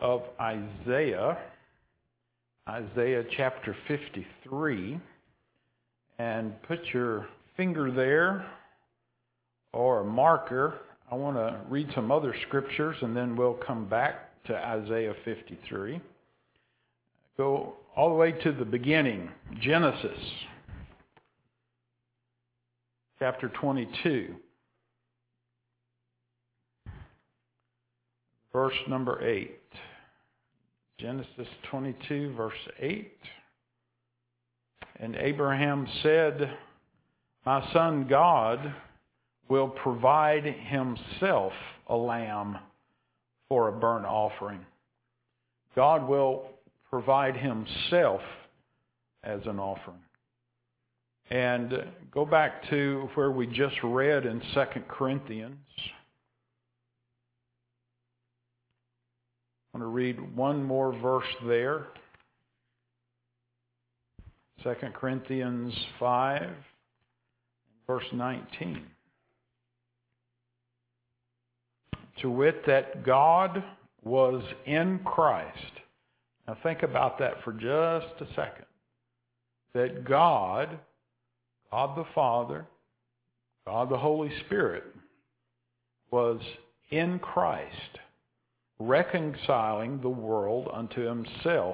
of Isaiah, Isaiah chapter 53, and put your finger there or a marker. I want to read some other scriptures and then we'll come back to Isaiah 53. Go all the way to the beginning, Genesis chapter 22. Verse number 8. Genesis 22, verse 8. And Abraham said, "My son God will provide himself a lamb for a burnt offering." God will provide himself as an offering. And go back to where we just read in 2 Corinthians. I'm going to read one more verse there. 2 Corinthians 5, verse 19. To wit, that God was in Christ. Now think about that for just a second. That God the Father, God the Holy Spirit, was in Christ, reconciling the world unto himself.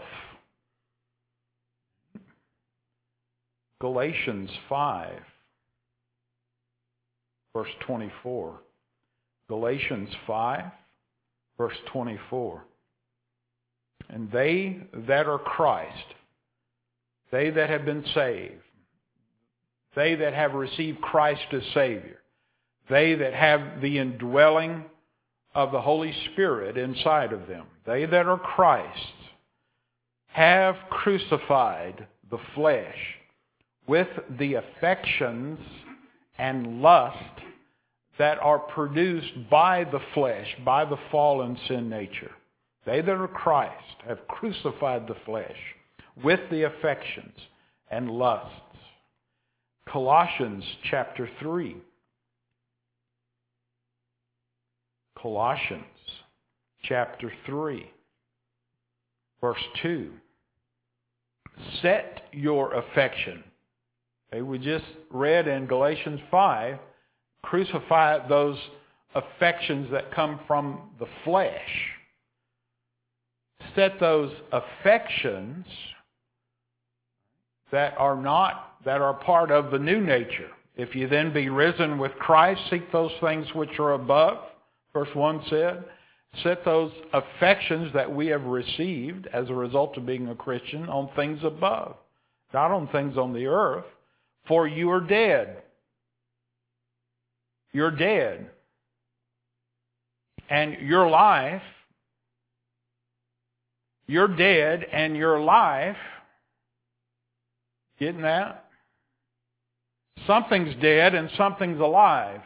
Galatians 5, verse 24. Galatians 5, verse 24. And they that are Christ, they that have been saved, they that have received Christ as Savior, they that have the indwelling of the Holy Spirit inside of them, they that are Christ, have crucified the flesh with the affections and lust that are produced by the flesh, by the fallen sin nature. They that are Christ have crucified the flesh with the affections and lusts. Colossians chapter 3. Colossians chapter 3, verse 2. Set your affection. Okay, we just read in Galatians 5, crucify those affections that come from the flesh. Set those affections that are part of the new nature. If you then be risen with Christ, seek those things which are above. Verse 1 said, set those affections that we have received as a result of being a Christian on things above, not on things on the earth. For you are dead. You're dead. And your life, you're dead and your life, getting that? Something's dead and something's alive.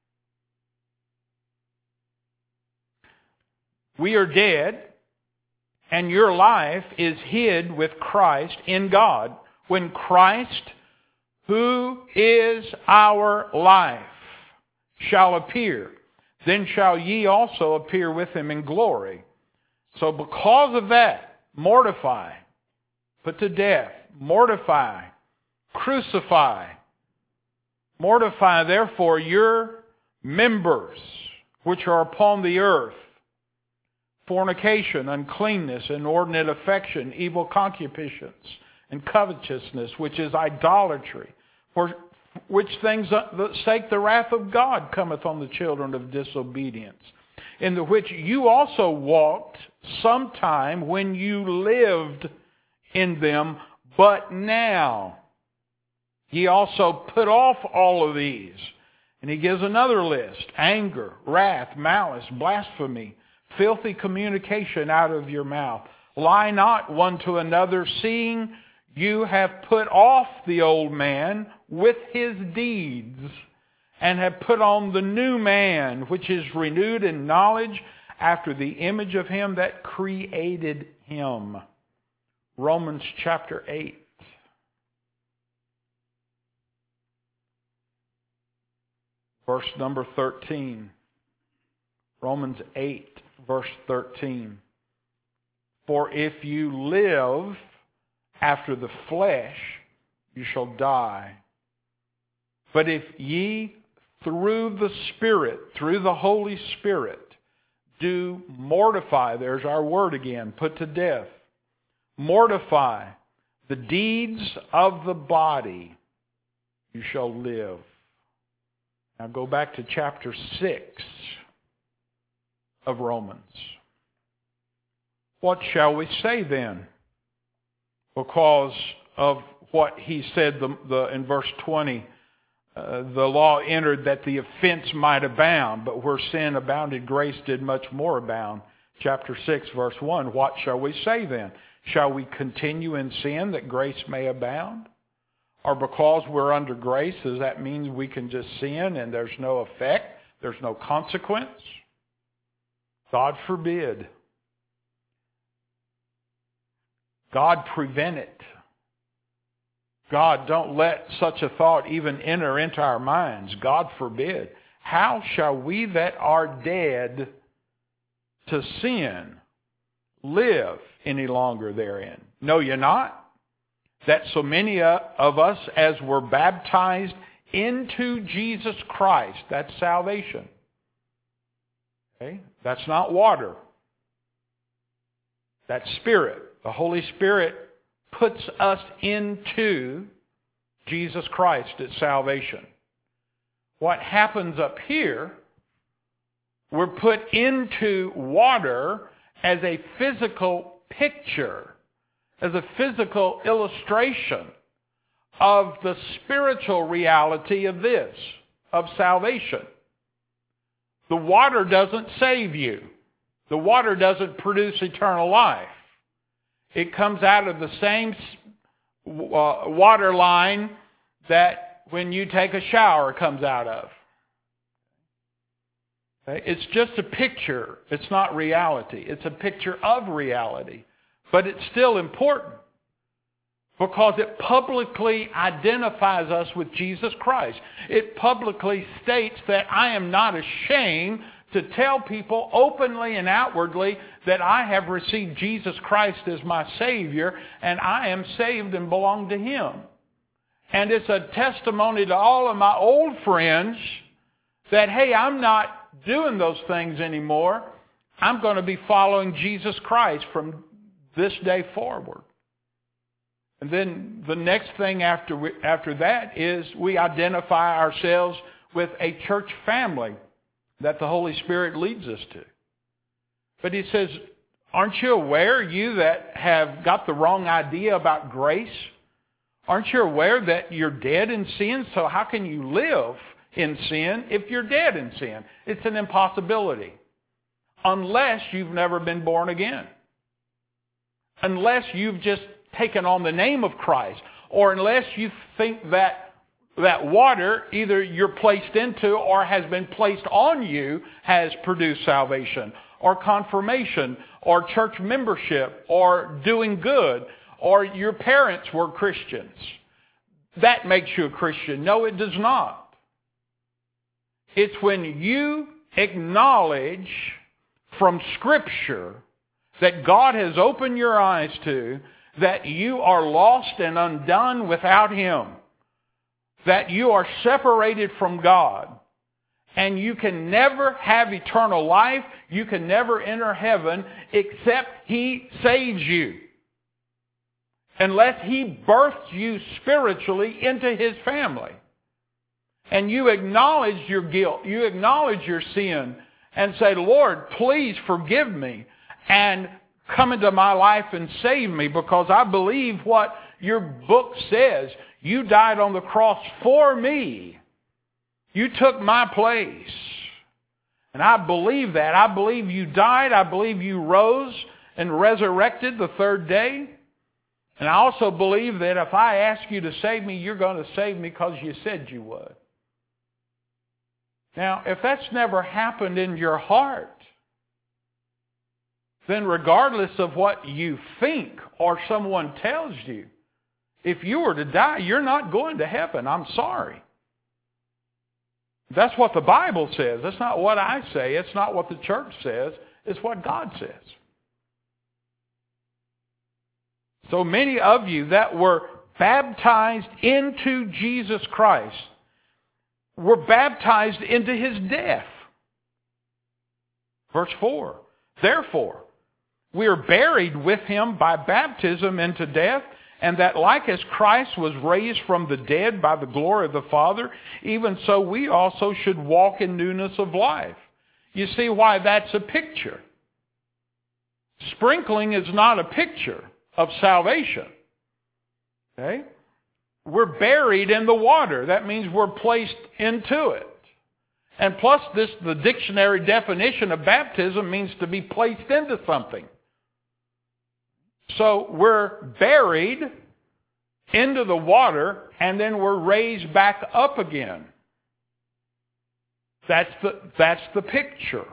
We are dead and your life is hid with Christ in God. When Christ, who is our life, shall appear, then shall ye also appear with him in glory. So because of that, mortify, put to death, mortify, crucify. Mortify therefore your members which are upon the earth: fornication, uncleanness, inordinate affection, evil concupiscence, and covetousness, which is idolatry. For which things sake the wrath of God cometh on the children of disobedience, in the which you also walked sometime when you lived in them, but now ye also put off all of these. And he gives another list: anger, wrath, malice, blasphemy, filthy communication out of your mouth. Lie not one to another, seeing you have put off the old man with his deeds, and have put on the new man, which is renewed in knowledge after the image of him that created him. Romans chapter 8. Verse number 13. Romans 8, verse 13. For if you live after the flesh, you shall die. But if ye through the Spirit, through the Holy Spirit, do mortify, there's our word again, put to death, mortify the deeds of the body, you shall live. Now go back to chapter 6 of Romans. What shall we say then? Because of what he said in verse 20, the law entered that the offense might abound, but where sin abounded, grace did much more abound. Chapter 6, verse 1, what shall we say then? Shall we continue in sin that grace may abound? Or because we're under grace, does that mean we can just sin and there's no effect? There's no consequence? God forbid. God prevent it. God, don't let such a thought even enter into our minds. God forbid. How shall we that are dead to sin live any longer therein? Know ye not that so many of us as were baptized into Jesus Christ, that's salvation. Okay? That's not water. That's Spirit. The Holy Spirit puts us into Jesus Christ at salvation. What happens up here, we're put into water as a physical picture, as a physical illustration of the spiritual reality of this, of salvation. The water doesn't save you. The water doesn't produce eternal life. It comes out of the same water line that when you take a shower comes out of. Okay? It's just a picture. It's not reality. It's a picture of reality. But it's still important because it publicly identifies us with Jesus Christ. It publicly states that I am not ashamed to tell people openly and outwardly that I have received Jesus Christ as my Savior and I am saved and belong to Him. And it's a testimony to all of my old friends that, hey, I'm not doing those things anymore. I'm going to be following Jesus Christ from this day forward. And then the next thing after that is we identify ourselves with a church family that the Holy Spirit leads us to. But he says, aren't you aware, you that have got the wrong idea about grace? Aren't you aware that you're dead in sin? So how can you live in sin if you're dead in sin? It's an impossibility. Unless you've never been born again. Unless you've just taken on the name of Christ. Or unless you think that water, either you're placed into or has been placed on you, has produced salvation, or confirmation, or church membership, or doing good, or your parents were Christians. That makes you a Christian. No, it does not. It's when you acknowledge from Scripture that God has opened your eyes to that you are lost and undone without Him. That you are separated from God. And you can never have eternal life. You can never enter heaven except He saves you. Unless He births you spiritually into His family. And you acknowledge your guilt. You acknowledge your sin. And say, Lord, please forgive me. And come into my life and save me. Because I believe what your book says. You died on the cross for me. You took my place. And I believe that. I believe you died. I believe you rose and resurrected the third day. And I also believe that if I ask you to save me, you're going to save me because you said you would. Now, if that's never happened in your heart, then regardless of what you think or someone tells you, if you were to die, you're not going to heaven. I'm sorry. That's what the Bible says. That's not what I say. It's not what the church says. It's what God says. So many of you that were baptized into Jesus Christ were baptized into His death. Verse 4. Therefore, we are buried with Him by baptism into death, and that like as Christ was raised from the dead by the glory of the Father, even so we also should walk in newness of life. You see why that's a picture. Sprinkling is not a picture of salvation. Okay? We're buried in the water. That means we're placed into it. And plus the dictionary definition of baptism means to be placed into something. So we're buried into the water and then we're raised back up again. That's the picture.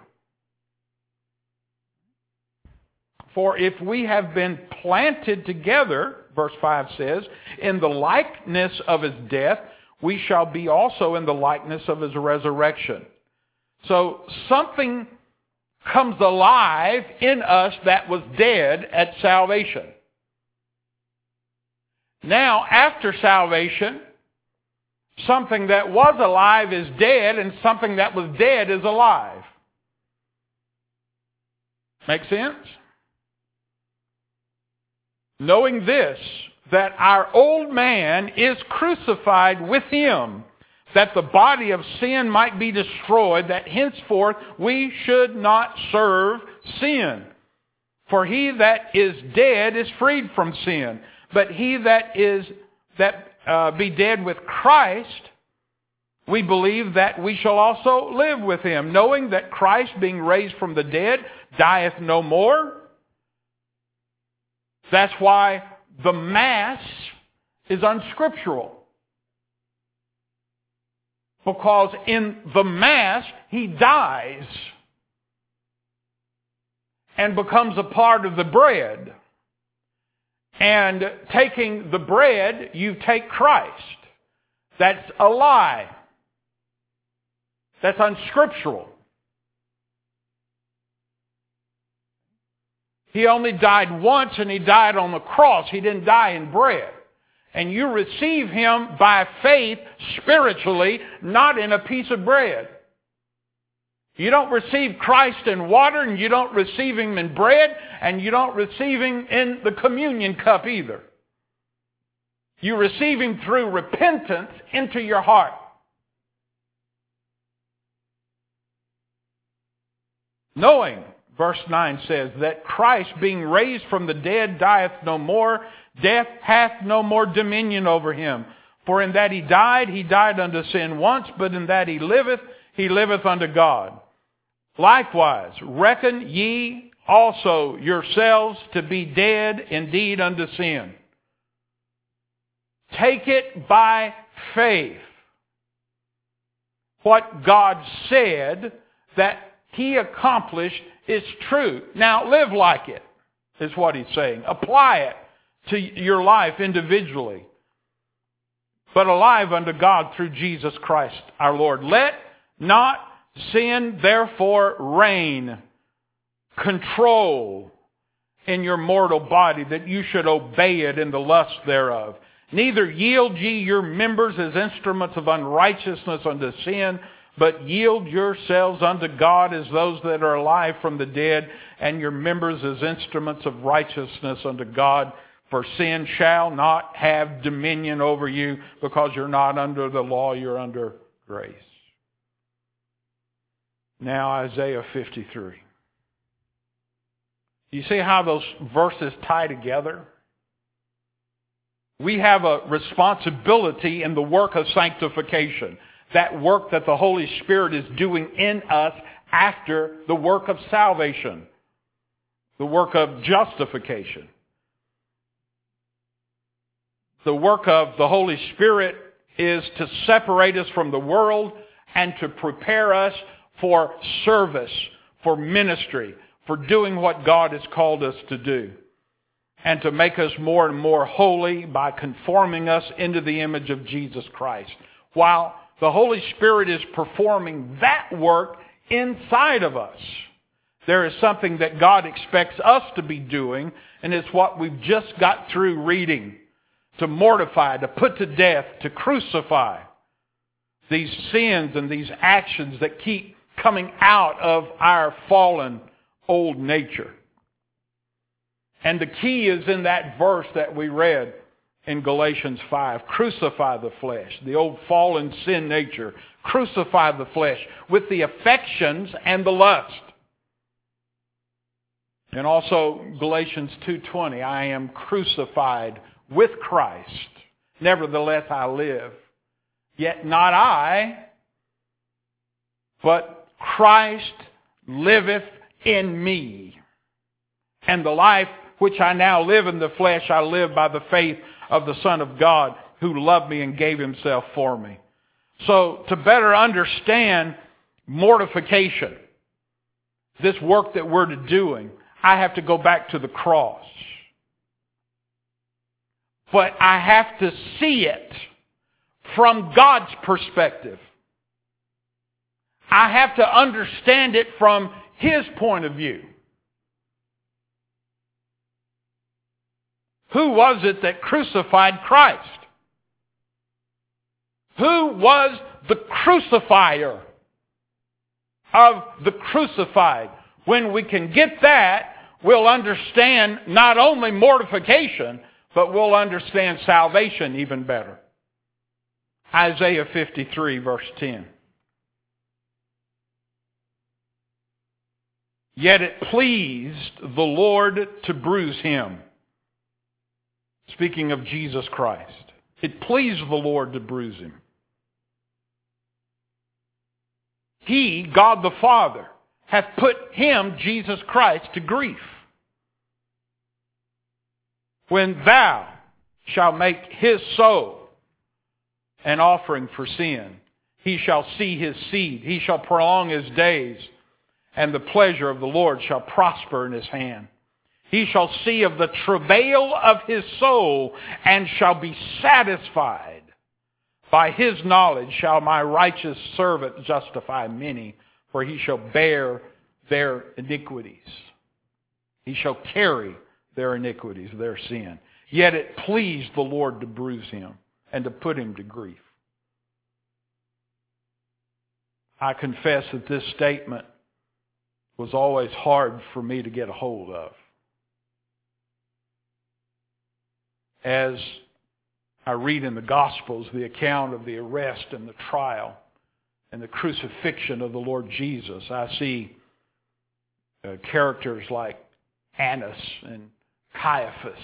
For if we have been planted together, verse 5 says, in the likeness of His death, we shall be also in the likeness of His resurrection. So something comes alive in us that was dead at salvation. Now, after salvation, something that was alive is dead, and something that was dead is alive. Make sense? Knowing this, that our old man is crucified with Him, that the body of sin might be destroyed, that henceforth we should not serve sin. For he that is dead is freed from sin. But he that be dead with Christ, we believe that we shall also live with Him, knowing that Christ, being raised from the dead, dieth no more. That's why the Mass is unscriptural. Because in the Mass, He dies and becomes a part of the bread. And taking the bread, you take Christ. That's a lie. That's unscriptural. He only died once, and He died on the cross. He didn't die in bread. And you receive Him by faith spiritually, not in a piece of bread. You don't receive Christ in water, and you don't receive Him in bread, and you don't receive Him in the communion cup either. You receive Him through repentance into your heart. Knowing, verse 9 says, that Christ, being raised from the dead, dieth no more. Death hath no more dominion over Him. For in that He died unto sin once, but in that He liveth unto God. Likewise, reckon ye also yourselves to be dead indeed unto sin. Take it by faith. What God said that He accomplished is true. Now live like it, is what He's saying. Apply it to your life individually, but alive unto God through Jesus Christ our Lord. Let not sin therefore reign, control in your mortal body, that you should obey it in the lust thereof. Neither yield ye your members as instruments of unrighteousness unto sin, but yield yourselves unto God as those that are alive from the dead, and your members as instruments of righteousness unto God. For sin shall not have dominion over you, because you're not under the law, you're under grace. Now Isaiah 53. You see how those verses tie together? We have a responsibility in the work of sanctification. That work that the Holy Spirit is doing in us after the work of salvation. The work of justification. The work of the Holy Spirit is to separate us from the world and to prepare us for service, for ministry, for doing what God has called us to do. And to make us more and more holy by conforming us into the image of Jesus Christ. While the Holy Spirit is performing that work inside of us. There is something that God expects us to be doing, and it's what we've just got through reading. To mortify, to put to death, to crucify these sins and these actions that keep coming out of our fallen old nature. And the key is in that verse that we read in Galatians 5. Crucify the flesh, the old fallen sin nature. Crucify the flesh with the affections and the lust. And also Galatians 2:20, I am crucified with Christ. Nevertheless I live. Yet not I, but Christ liveth in me. And the life which I now live in the flesh, I live by the faith of the Son of God, who loved me and gave himself for me. So to better understand mortification, this work that we're doing, I have to go back to the cross. But I have to see it from God's perspective. I have to understand it from His point of view. Who was it that crucified Christ? Who was the crucifier of the crucified? When we can get that, we'll understand not only mortification, but we'll understand salvation even better. Isaiah 53 verse 10. Yet it pleased the Lord to bruise him. Speaking of Jesus Christ. It pleased the Lord to bruise him. He, God the Father, hath put him, Jesus Christ, to grief. When thou shalt make his soul an offering for sin, he shall see his seed, he shall prolong his days, and the pleasure of the Lord shall prosper in his hand. He shall see of the travail of his soul, and shall be satisfied. By his knowledge shall my righteous servant justify many, for he shall bear their iniquities. He shall carry their iniquities, their sin. Yet it pleased the Lord to bruise him and to put him to grief. I confess that this statement was always hard for me to get a hold of. As I read in the Gospels the account of the arrest and the trial and the crucifixion of the Lord Jesus, I see characters like Annas and Caiaphas.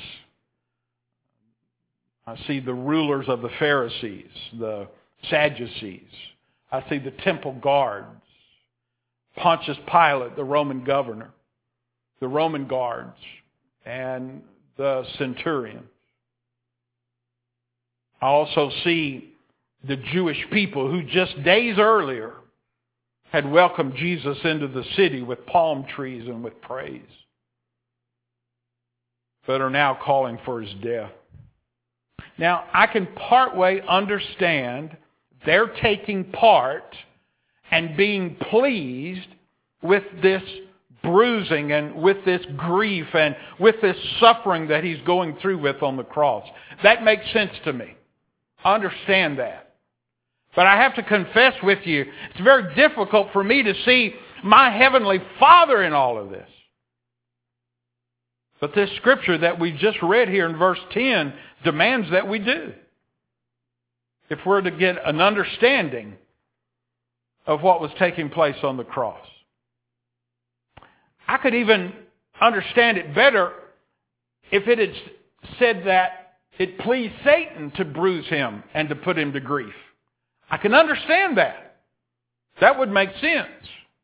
I see the rulers of the Pharisees, the Sadducees. I see the temple guards, Pontius Pilate, the Roman governor, the Roman guards, and the centurion. I also see the Jewish people who just days earlier had welcomed Jesus into the city with palm trees and with praise, but are now calling for his death. Now, I can partway understand their taking part and being pleased with this bruising and with this grief and with this suffering that he's going through with on the cross. That makes sense to me. I understand that. But I have to confess with you, it's very difficult for me to see my Heavenly Father in all of this. But this scripture that we just read here in verse 10 demands that we do, if we're to get an understanding of what was taking place on the cross. I could even understand it better if it had said that it pleased Satan to bruise him and to put him to grief. I can understand that. That would make sense.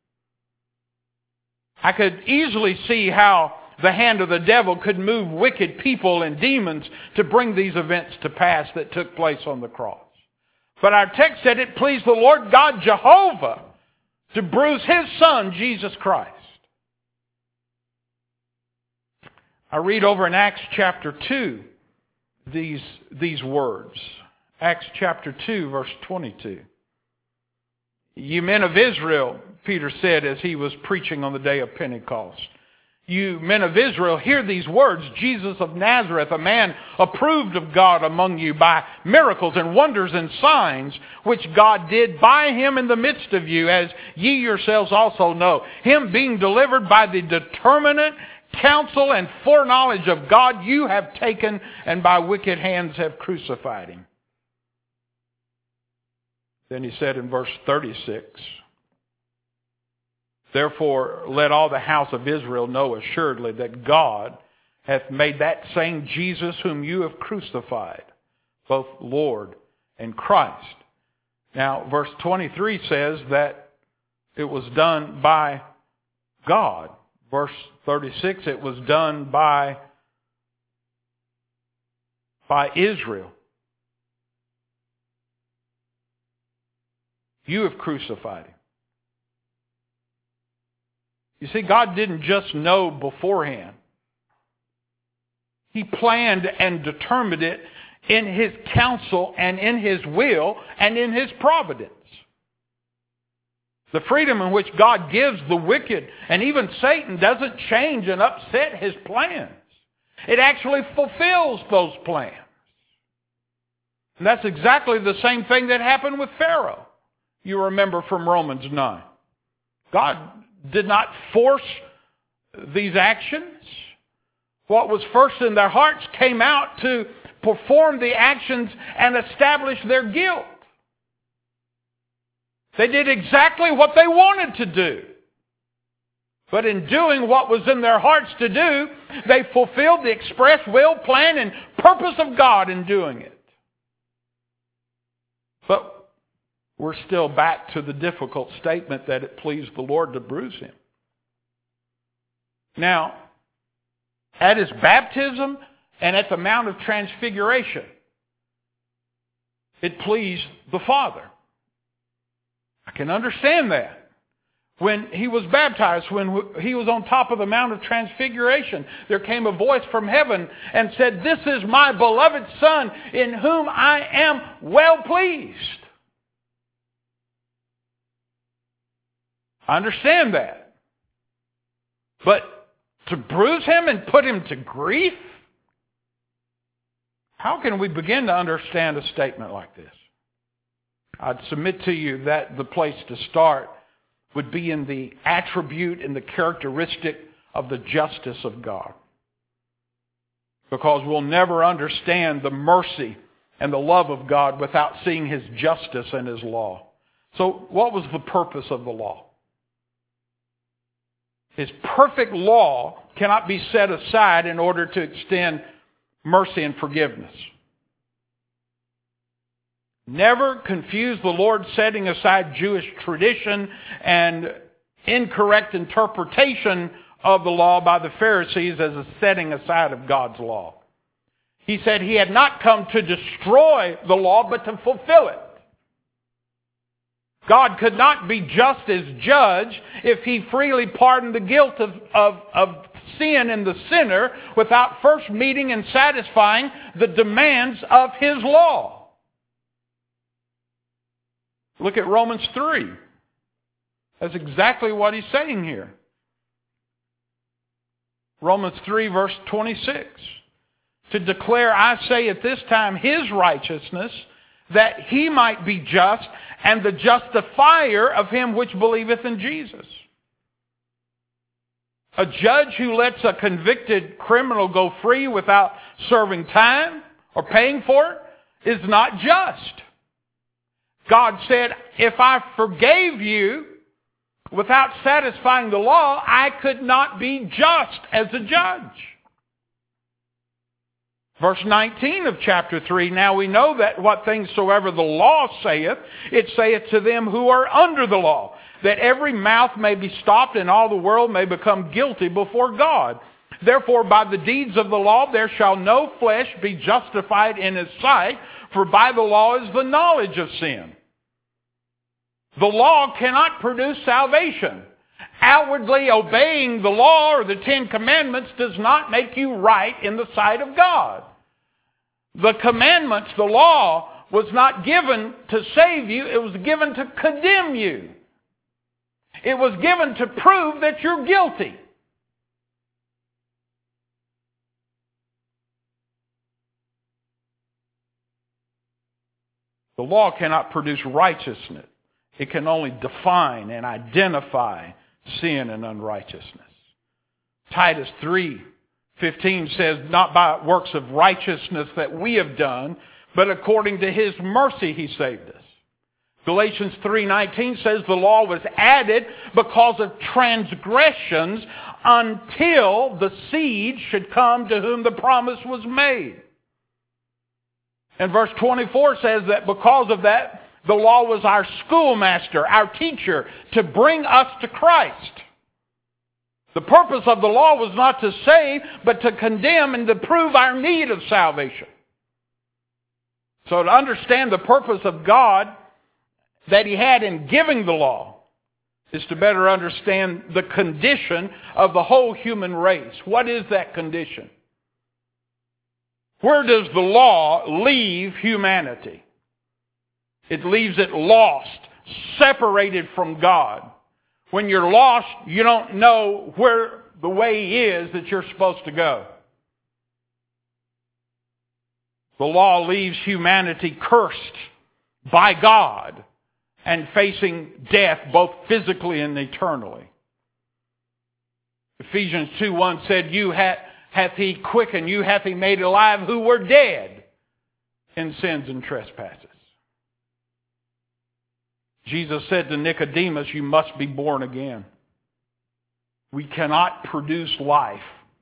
I could easily see how the hand of the devil could move wicked people and demons to bring these events to pass that took place on the cross. But our text said it pleased the Lord God Jehovah to bruise his Son, Jesus Christ. I read over in Acts chapter 2 these words. Acts chapter 2 verse 22. You men of Israel, Peter said as he was preaching on the day of Pentecost. You men of Israel, hear these words. Jesus of Nazareth, a man approved of God among you by miracles and wonders and signs, which God did by him in the midst of you, as ye yourselves also know. Him being delivered by the determinate counsel and foreknowledge of God, you have taken and by wicked hands have crucified him. Then he said in verse 36, therefore, let all the house of Israel know assuredly that God hath made that same Jesus whom you have crucified, both Lord and Christ. Now, verse 23 says that it was done by God. Verse 36, it was done by Israel. You have crucified him. You see, God didn't just know beforehand. He planned and determined it in His counsel and in His will and in His providence. The freedom in which God gives the wicked and even Satan doesn't change and upset His plans. It actually fulfills those plans. And that's exactly the same thing that happened with Pharaoh. You remember from Romans 9. God did not force these actions. What was first in their hearts came out to perform the actions and establish their guilt. They did exactly what they wanted to do. But in doing what was in their hearts to do, they fulfilled the express will, plan, and purpose of God in doing it. But we're still back to the difficult statement that it pleased the Lord to bruise him. Now, at his baptism and at the Mount of Transfiguration, it pleased the Father. I can understand that. When he was baptized, when he was on top of the Mount of Transfiguration, there came a voice from heaven and said, "This is my beloved Son, in whom I am well pleased." I understand that. But to bruise him and put him to grief? How can we begin to understand a statement like this? I'd submit to you that the place to start would be in the attribute and the characteristic of the justice of God. Because we'll never understand the mercy and the love of God without seeing His justice and His law. So what was the purpose of the law? His perfect law cannot be set aside in order to extend mercy and forgiveness. Never confuse the Lord setting aside Jewish tradition and incorrect interpretation of the law by the Pharisees as a setting aside of God's law. He said He had not come to destroy the law, but to fulfill it. God could not be just as judge if He freely pardoned the guilt of sin in the sinner without first meeting and satisfying the demands of His law. Look at Romans 3. That's exactly what he's saying here. Romans 3 verse 26. To declare, I say at this time, His righteousness, that He might be just and the justifier of him which believeth in Jesus. A judge who lets a convicted criminal go free without serving time or paying for it is not just. God said, if I forgave you without satisfying the law, I could not be just as a judge. Verse 19 of chapter 3, now we know that what things soever the law saith, it saith to them who are under the law, that every mouth may be stopped and all the world may become guilty before God. Therefore by the deeds of the law there shall no flesh be justified in His sight, for by the law is the knowledge of sin. The law cannot produce salvation. Outwardly obeying the law or the 10 Commandments does not make you right in the sight of God. The commandments, the law, was not given to save you. It was given to condemn you. It was given to prove that you're guilty. The law cannot produce righteousness. It can only define and identify sin and unrighteousness. Titus 3:15 says, not by works of righteousness that we have done, but according to His mercy He saved us. Galatians 3:19 says the law was added because of transgressions until the seed should come to whom the promise was made. And verse 24 says that because of that, the law was our schoolmaster, our teacher, to bring us to Christ. The purpose of the law was not to save, but to condemn and to prove our need of salvation. So to understand the purpose of God that He had in giving the law is to better understand the condition of the whole human race. What is that condition? Where does the law leave humanity? It leaves it lost, separated from God. When you're lost, you don't know where the way is that you're supposed to go. The law leaves humanity cursed by God and facing death both physically and eternally. Ephesians 2:1 said, you hath He quickened, you hath He made alive who were dead in sins and trespasses. Jesus said to Nicodemus, you must be born again. We cannot produce life.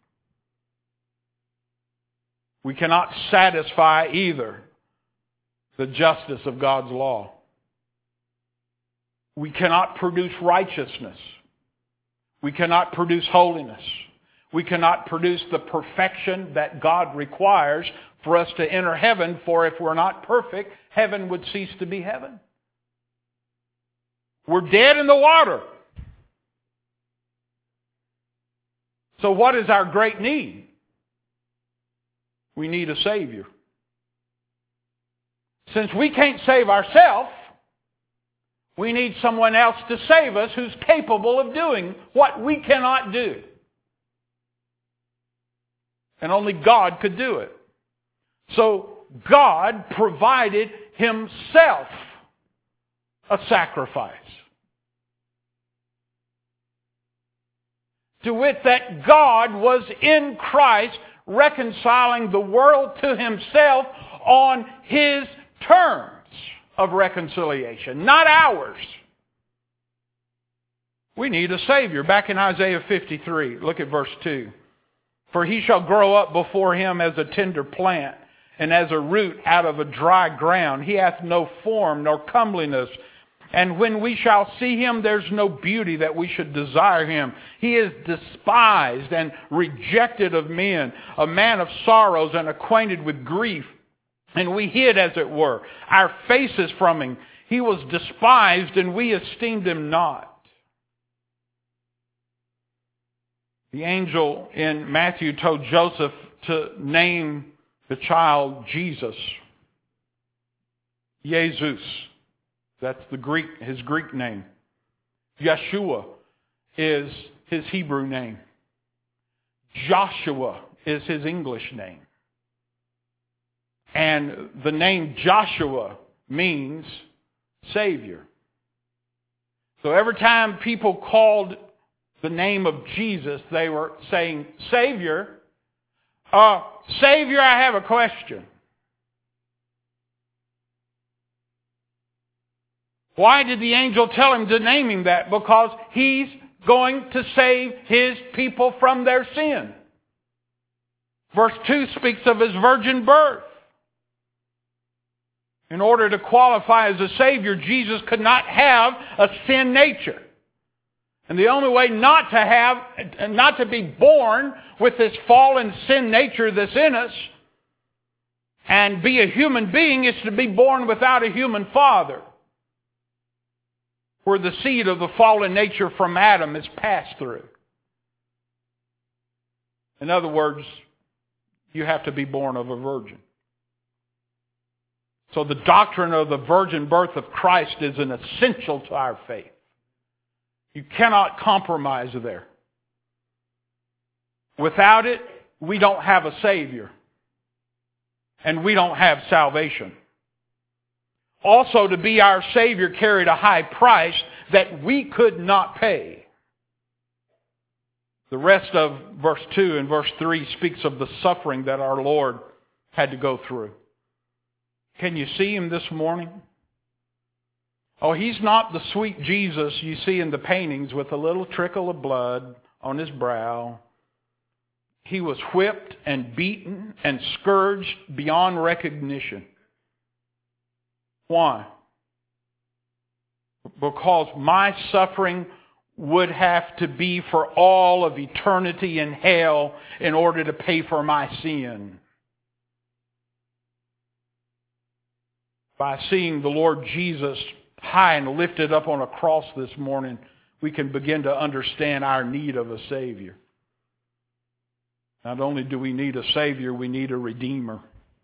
We cannot satisfy either the justice of God's law. We cannot produce righteousness. We cannot produce holiness. We cannot produce the perfection that God requires for us to enter heaven, for if we're not perfect, heaven would cease to be heaven. We're dead in the water. So what is our great need? We need a Savior. Since we can't save ourselves, we need someone else to save us who's capable of doing what we cannot do. And only God could do it. So God provided Himself a sacrifice. To wit, that God was in Christ reconciling the world to Himself on His terms of reconciliation, not ours. We need a Savior. Back in Isaiah 53, look at verse 2. For He shall grow up before Him as a tender plant, and as a root out of a dry ground. He hath no form nor comeliness. And when we shall see Him, there's no beauty that we should desire Him. He is despised and rejected of men, a man of sorrows and acquainted with grief. And we hid, as it were, our faces from Him. He was despised, and we esteemed Him not. The angel in Matthew told Joseph to name the child Jesus. Jesus. That's his Greek name. Yeshua is his Hebrew name. Joshua is his English name. And the name Joshua means Savior. So every time people called the name of Jesus, they were saying, Savior. Savior, I have a question. Why did the angel tell him to name him that? Because He's going to save His people from their sin. Verse 2 speaks of His virgin birth. In order to qualify as a Savior, Jesus could not have a sin nature. And the only way not to be born with this fallen sin nature that's in us and be a human being is to be born without a human father, where the seed of the fallen nature from Adam is passed through. In other words, you have to be born of a virgin. So the doctrine of the virgin birth of Christ is an essential to our faith. You cannot compromise there. Without it, we don't have a Savior. And we don't have salvation. Also, to be our Savior carried a high price that we could not pay. The rest of verse 2 and verse 3 speaks of the suffering that our Lord had to go through. Can you see Him this morning? Oh, He's not the sweet Jesus you see in the paintings with a little trickle of blood on His brow. He was whipped and beaten and scourged beyond recognition. Why? Because my suffering would have to be for all of eternity in hell in order to pay for my sin. By seeing the Lord Jesus high and lifted up on a cross this morning, we can begin to understand our need of a Savior. Not only do we need a Savior, we need a Redeemer.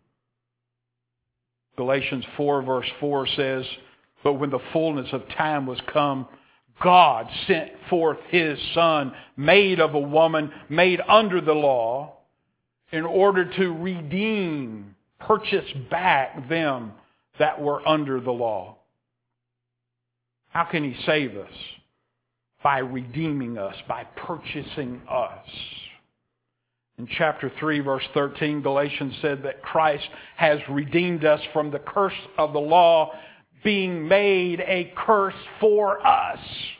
Galatians 4 verse 4 says, "But when the fullness of time was come, God sent forth His Son, made of a woman, made under the law, in order to redeem, purchase back them that were under the law." How can He save us? By redeeming us, by purchasing us. In chapter 3, verse 13, Galatians said that Christ has redeemed us from the curse of the law, being made a curse for us.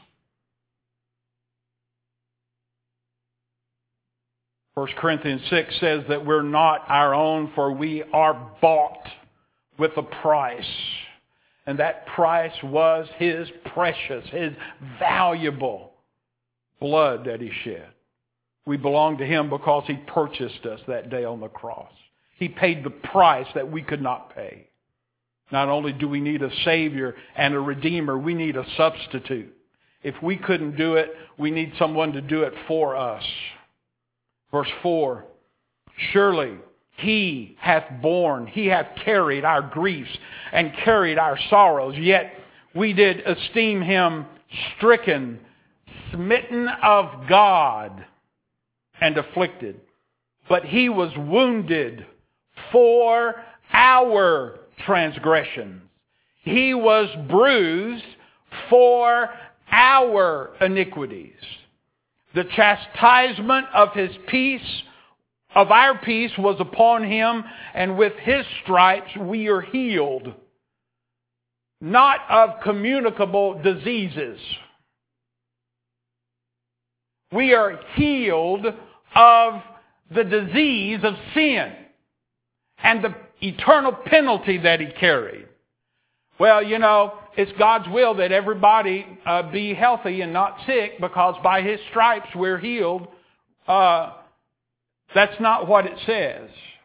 1 Corinthians 6 says that we're not our own, for we are bought with a price. And that price was His precious, His valuable blood that He shed. We belong to Him because He purchased us that day on the cross. He paid the price that we could not pay. Not only do we need a Savior and a Redeemer, we need a substitute. If we couldn't do it, we need someone to do it for us. Verse 4, "Surely He hath borne, He hath carried our griefs and carried our sorrows. Yet we did esteem Him stricken, smitten of God, and afflicted. But He was wounded for our transgressions. He was bruised for our iniquities. The chastisement of His peace, of our peace, was upon Him, and with His stripes we are healed. Not of communicable diseases. We are healed of the disease of sin and the eternal penalty that He carried. Well, you know, it's God's will that everybody be healthy and not sick, because by His stripes we're healed. That's not what it says.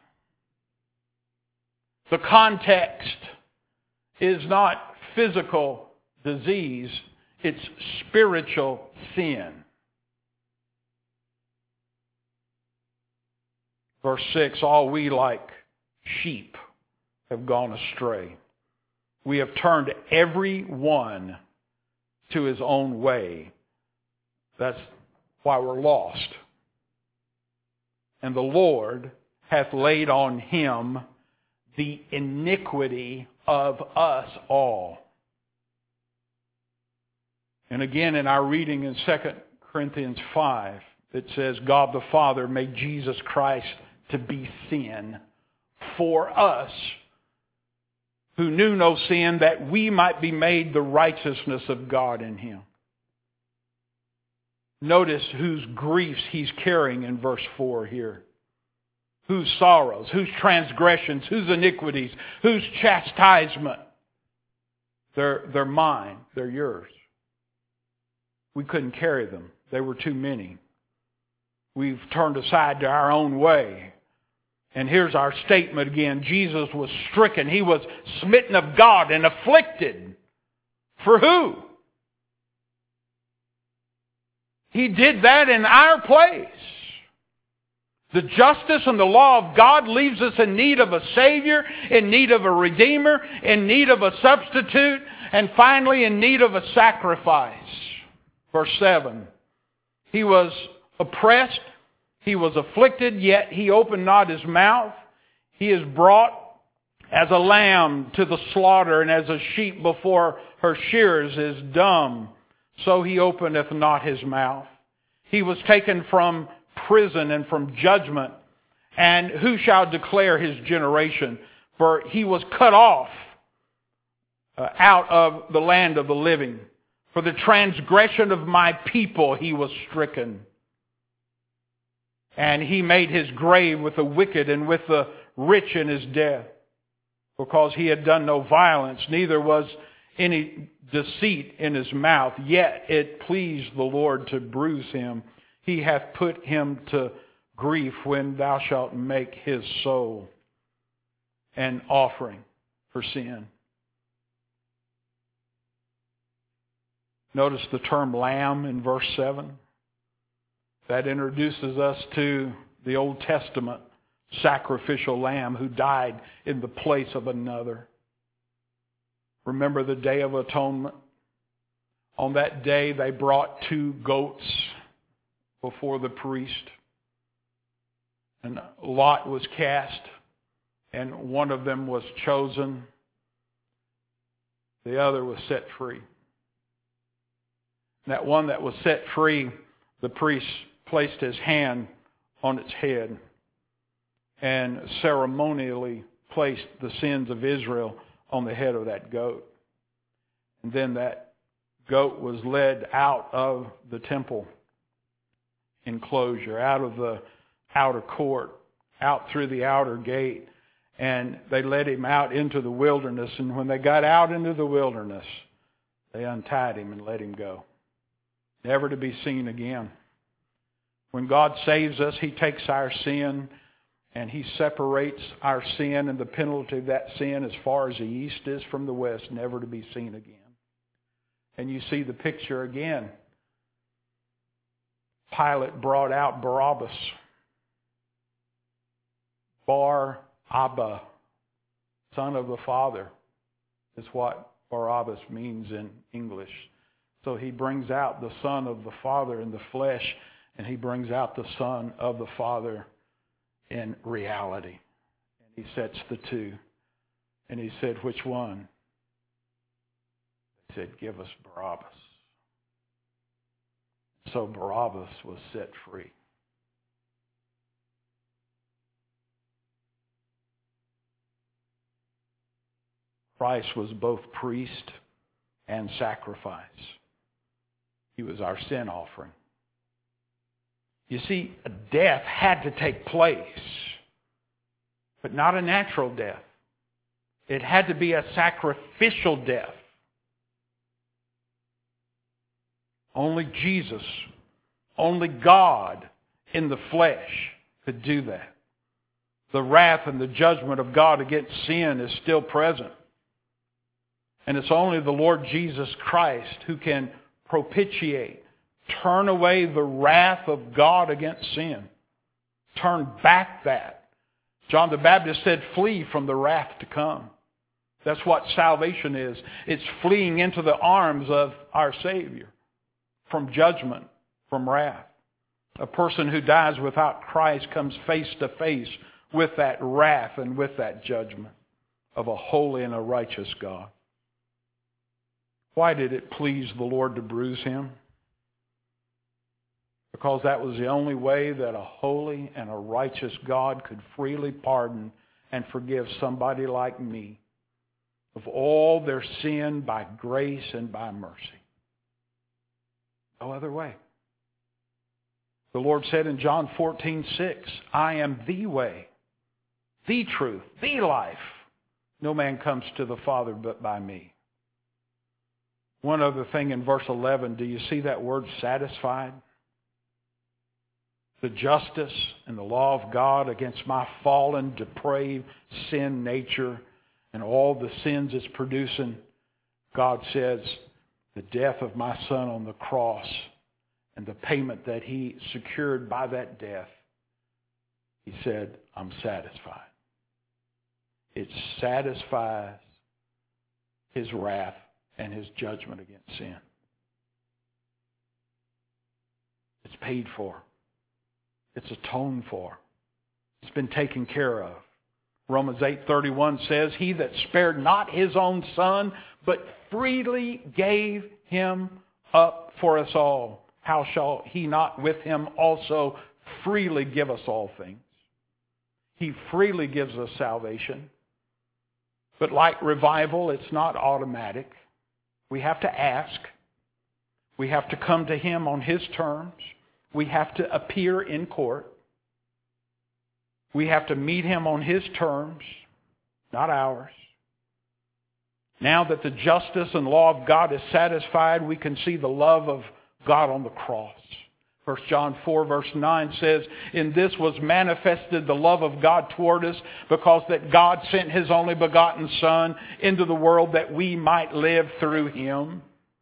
The context is not physical disease, it's spiritual sin. Verse 6, "All we like sheep have gone astray. We have turned every one to his own way." That's why we're lost. "And the Lord hath laid on Him the iniquity of us all." And again in our reading in 2 Corinthians 5, it says, "God the Father made Jesus Christ to be sin for us, who knew no sin, that we might be made the righteousness of God in Him." Notice whose griefs He's carrying in verse 4 here. Whose sorrows, whose transgressions, whose iniquities, whose chastisement. They're mine, they're yours. We couldn't carry them. They were too many. We've turned aside to our own way. And here's our statement again. Jesus was stricken. He was smitten of God and afflicted. For who? He did that in our place. The justice and the law of God leaves us in need of a Savior, in need of a Redeemer, in need of a substitute, and finally in need of a sacrifice. Verse 7. He was oppressed, he was afflicted, yet he opened not his mouth. He is brought as a lamb to the slaughter, and as a sheep before her shearers is dumb, so he openeth not his mouth. He was taken from prison and from judgment. And who shall declare his generation? For he was cut off out of the land of the living. For the transgression of my people he was stricken. And he made his grave with the wicked and with the rich in his death. Because he had done no violence, neither was any deceit in his mouth. Yet it pleased the Lord to bruise him. He hath put him to grief when thou shalt make his soul an offering for sin. Notice the term lamb in verse 7. That introduces us to the Old Testament sacrificial lamb who died in the place of another. Remember the Day of Atonement? On that day they brought 2 goats before the priest. And lot was cast, and one of them was chosen. The other was set free. And that one that was set free, the priest placed his hand on its head and ceremonially placed the sins of Israel on the head of that goat. And then that goat was led out of the temple enclosure, out of the outer court, out through the outer gate, and they led him out into the wilderness. And when they got out into the wilderness, they untied him and let him go, never to be seen again. When God saves us, he takes our sin and he separates our sin and the penalty of that sin as far as the east is from the west, never to be seen again. And you see the picture again. Pilate brought out Barabbas. Bar Abba, son of the Father, is what Barabbas means in English. So he brings out the Son of the Father in the flesh, and he brings out the Son of the Father in reality. And he sets the two. And he said, which one? He said, give us Barabbas. So Barabbas was set free. Christ was both priest and sacrifice. He was our sin offering. You see, a death had to take place, but not a natural death. It had to be a sacrificial death. Only Jesus, only God in the flesh could do that. The wrath and the judgment of God against sin is still present. And it's only the Lord Jesus Christ who can propitiate, turn away the wrath of God against sin. Turn back that. John the Baptist said, flee from the wrath to come. That's what salvation is. It's fleeing into the arms of our Savior from judgment, from wrath. A person who dies without Christ comes face to face with that wrath and with that judgment of a holy and a righteous God. Why did it please the Lord to bruise him? Because that was the only way that a holy and a righteous God could freely pardon and forgive somebody like me of all their sin by grace and by mercy. No other way. The Lord said in John 14:6, I am the way, the truth, the life. No man comes to the Father but by me. One other thing in verse 11, do you see that word satisfied? The justice and the law of God against my fallen, depraved, sin nature and all the sins it's producing. God says, the death of my Son on the cross and the payment that he secured by that death He said, I'm satisfied. It satisfies His wrath and His judgment against sin. It's paid for. It's atoned for. It's been taken care of. Romans 8:31 says, He that spared not His own Son, but freely gave Him up for us all, how shall He not with Him also freely give us all things? He freely gives us salvation. But like revival, it's not automatic. We have to ask. We have to come to Him on His terms. We have to appear in court. We have to meet Him on His terms, not ours. Now that the justice and law of God is satisfied, we can see the love of God on the cross. 1 John 4 verse 9 says, In this was manifested the love of God toward us, because that God sent His only begotten Son into the world that we might live through Him.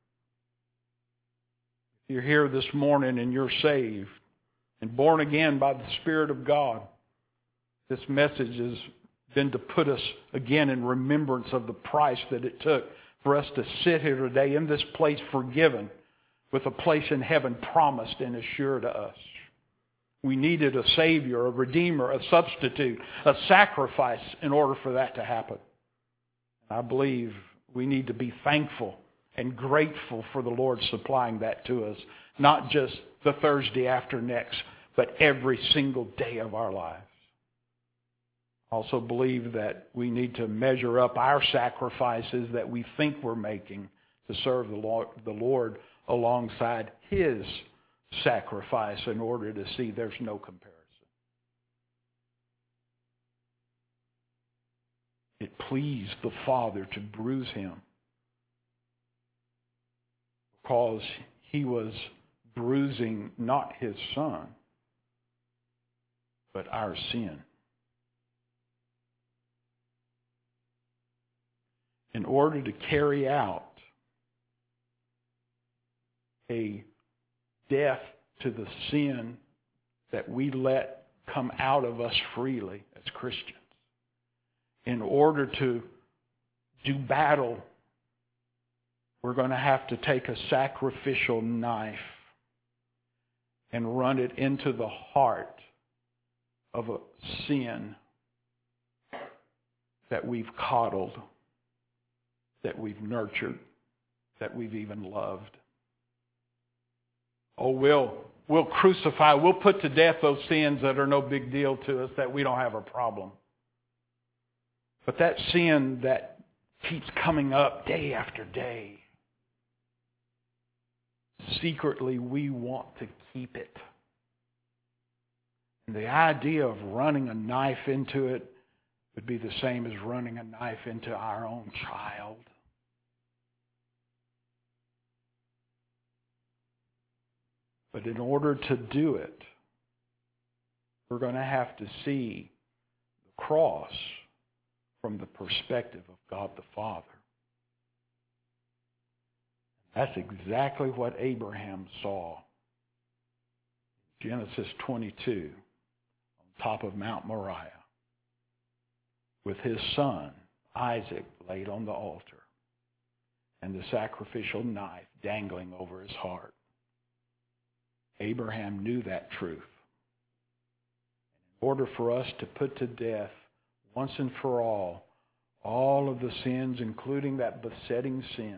You're here this morning and you're saved and born again by the Spirit of God. This message has been to put us again in remembrance of the price that it took for us to sit here today in this place forgiven, with a place in heaven promised and assured to us. We needed a Savior, a Redeemer, a substitute, a sacrifice in order for that to happen. I believe we need to be thankful and grateful for the Lord supplying that to us, not just the Thursday after next, but every single day of our lives. I also believe that we need to measure up our sacrifices that we think we're making to serve the Lord alongside His sacrifice in order to see there's no comparison. It pleased the Father to bruise Him because He was bruising not His Son, but our sin. In order to carry out a death to the sin that we let come out of us freely as Christians, in order to do battle, we're going to have to take a sacrificial knife and run it into the heart of a sin that we've coddled, that we've nurtured, that we've even loved. Oh, we'll crucify, we'll put to death those sins that are no big deal to us, that we don't have a problem. But that sin that keeps coming up day after day, secretly we want to keep it. And the idea of running a knife into it would be the same as running a knife into our own child. But in order to do it, we're going to have to see the cross from the perspective of God the Father. That's exactly what Abraham saw. Genesis 22, on top of Mount Moriah, with his son, Isaac, laid on the altar, and the sacrificial knife dangling over his heart. Abraham knew that truth. In order for us to put to death once and for all of the sins, including that besetting sin,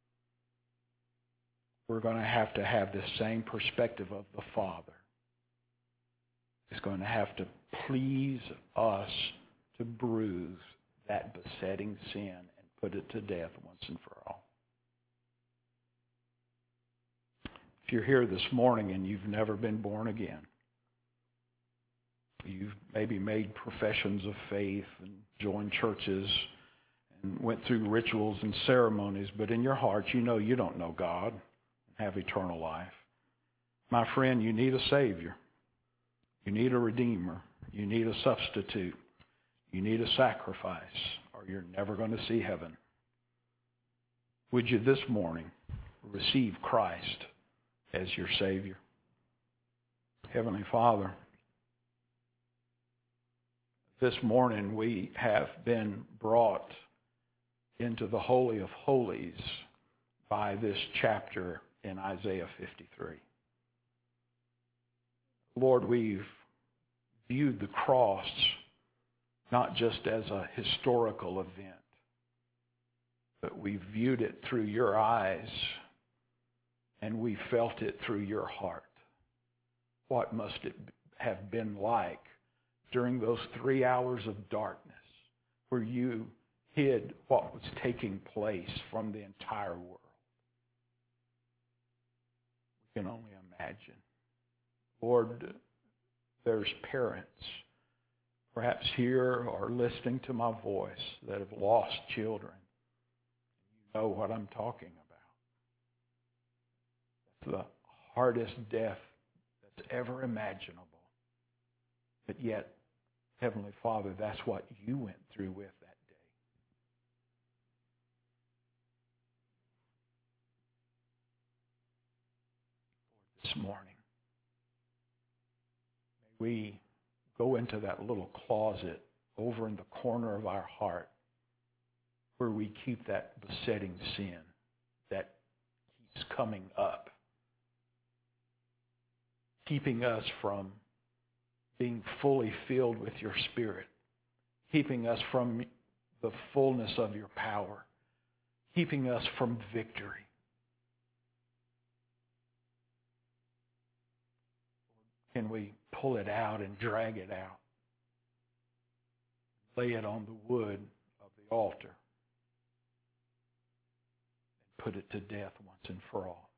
we're going to have this same perspective of the Father. He's going to have to please us to bruise that besetting sin and put it to death once and for all. If you're here this morning and you've never been born again, you've maybe made professions of faith and joined churches and went through rituals and ceremonies, but in your heart you know you don't know God and have eternal life. My friend, you need a Savior. You need a Redeemer. You need a substitute. You need a sacrifice, or you're never going to see heaven. Would you this morning receive Christ as your Savior? Heavenly Father, This morning we have been brought into the Holy of Holies by this chapter in Isaiah 53. Lord, we've viewed the cross not just as a historical event, but we viewed it through your eyes and we felt it through your heart. What must it have been like during those 3 hours of darkness where you hid what was taking place from the entire world? We can only imagine. Lord, there's parents perhaps here or listening to my voice that have lost children. You know what I'm talking about. It's the hardest death that's ever imaginable. But yet, Heavenly Father, that's what you went through with that day. Lord, this morning, may we go into that little closet over in the corner of our heart where we keep that besetting sin that keeps coming up, keeping us from being fully filled with your Spirit, keeping us from the fullness of your power, keeping us from victory. Can we pull it out and drag it out? Lay it on the wood of the altar and put it to death once and for all.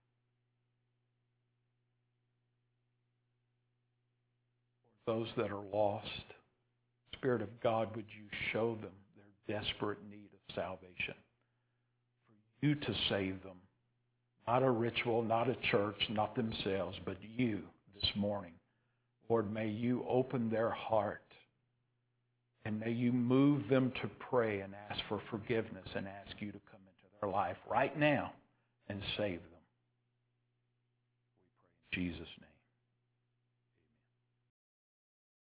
For those that are lost, Spirit of God, would you show them their desperate need of salvation? For you to save them. Not a ritual, not a church, not themselves, but you this morning. Lord, may you open their heart and may you move them to pray and ask for forgiveness and ask you to come into their life right now and save them. We pray in Jesus' name.